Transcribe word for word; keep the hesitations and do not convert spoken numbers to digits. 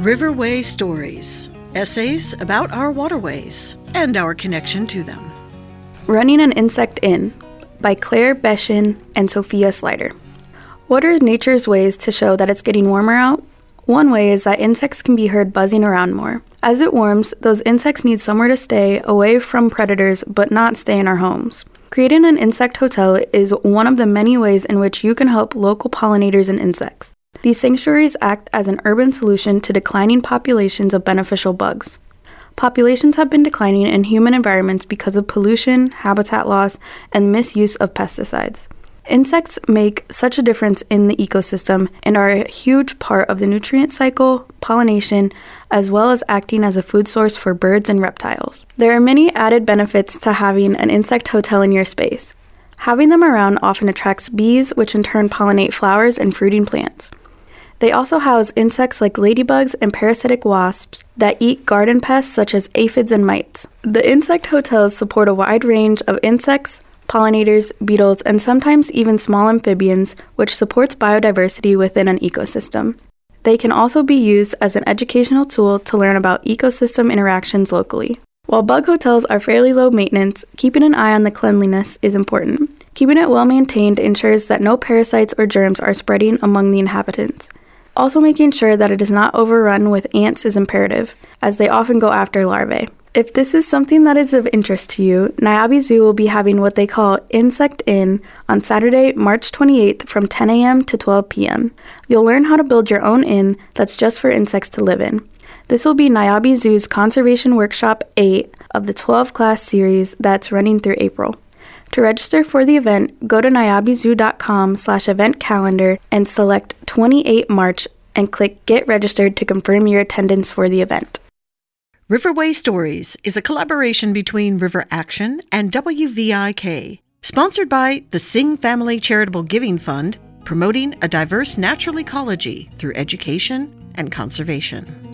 Riverway Stories, essays about our waterways and our connection to them. Running an Insect In by Claire Beshin and Sophia Slider. What are nature's ways to show that it's getting warmer out? One way is that insects can be heard buzzing around more. As it warms, those insects need somewhere to stay away from predators but not stay in our homes. Creating an insect hotel is one of the many ways in which you can help local pollinators and insects. These sanctuaries act as an urban solution to declining populations of beneficial bugs. Populations have been declining in human environments because of pollution, habitat loss, and misuse of pesticides. Insects make such a difference in the ecosystem and are a huge part of the nutrient cycle, pollination, as well as acting as a food source for birds and reptiles. There are many added benefits to having an insect hotel in your space. Having them around often attracts bees, which in turn pollinate flowers and fruiting plants. They also house insects like ladybugs and parasitic wasps that eat garden pests such as aphids and mites. The insect hotels support a wide range of insects, pollinators, beetles, and sometimes even small amphibians, which supports biodiversity within an ecosystem. They can also be used as an educational tool to learn about ecosystem interactions locally. While bug hotels are fairly low maintenance, keeping an eye on the cleanliness is important. Keeping it well maintained ensures that no parasites or germs are spreading among the inhabitants. Also, making sure that it is not overrun with ants is imperative, as they often go after larvae. If this is something that is of interest to you, Niabi Zoo will be having what they call Insect In on Saturday, March twenty-eighth from ten a.m. to twelve p.m. You'll learn how to build your own inn that's just for insects to live in. This will be Niabi Zoo's Conservation Workshop eight of the twelve-class series that's running through April. To register for the event, go to niabizoo.com slash event calendar and select twenty-eight March and click Get Registered to confirm your attendance for the event. Riverway Stories is a collaboration between River Action and W V I K, sponsored by the Singh Family Charitable Giving Fund, promoting a diverse natural ecology through education and conservation.